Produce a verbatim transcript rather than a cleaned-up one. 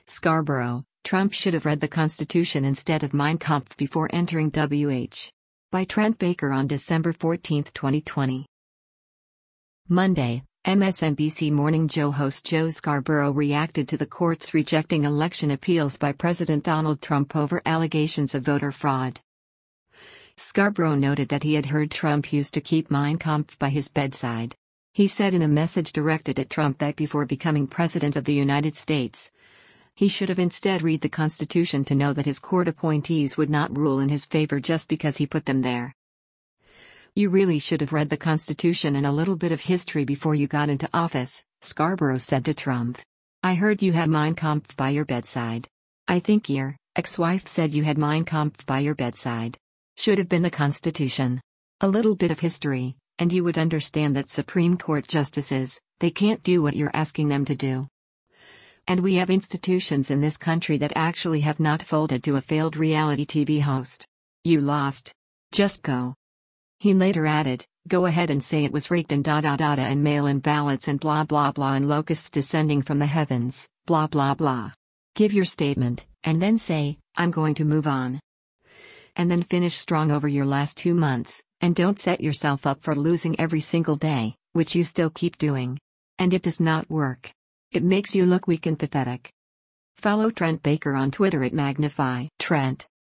Scarborough, Trump should have read the Constitution instead of Mein Kampf before entering W H. By Trent Baker on December fourteenth, twenty twenty. Monday, M S N B C Morning Joe host Joe Scarborough reacted to the courts rejecting election appeals by President Donald Trump over allegations of voter fraud. Scarborough noted that he had heard Trump used to keep Mein Kampf by his bedside. He said in a message directed at Trump that before becoming President of the United States, he should have instead read the Constitution to know that his court appointees would not rule in his favor just because he put them there. "You really should have read the Constitution and a little bit of history before you got into office," Scarborough said to Trump. "I heard you had Mein Kampf by your bedside. I think your ex-wife said you had Mein Kampf by your bedside. Should have been the Constitution. A little bit of history, and you would understand that Supreme Court justices, they can't do what you're asking them to do. And we have institutions in this country that actually have not folded to a failed reality T V host. You lost. Just go." He later added, "Go ahead and say it was rigged and da da da da and mail-in ballots and blah blah blah and locusts descending from the heavens, blah blah blah. Give your statement, and then say, I'm going to move on. And then finish strong over your last two months, and don't set yourself up for losing every single day, which you still keep doing. And it does not work. It makes you look weak and pathetic." Follow Trent Baker on Twitter at Magnify Trent.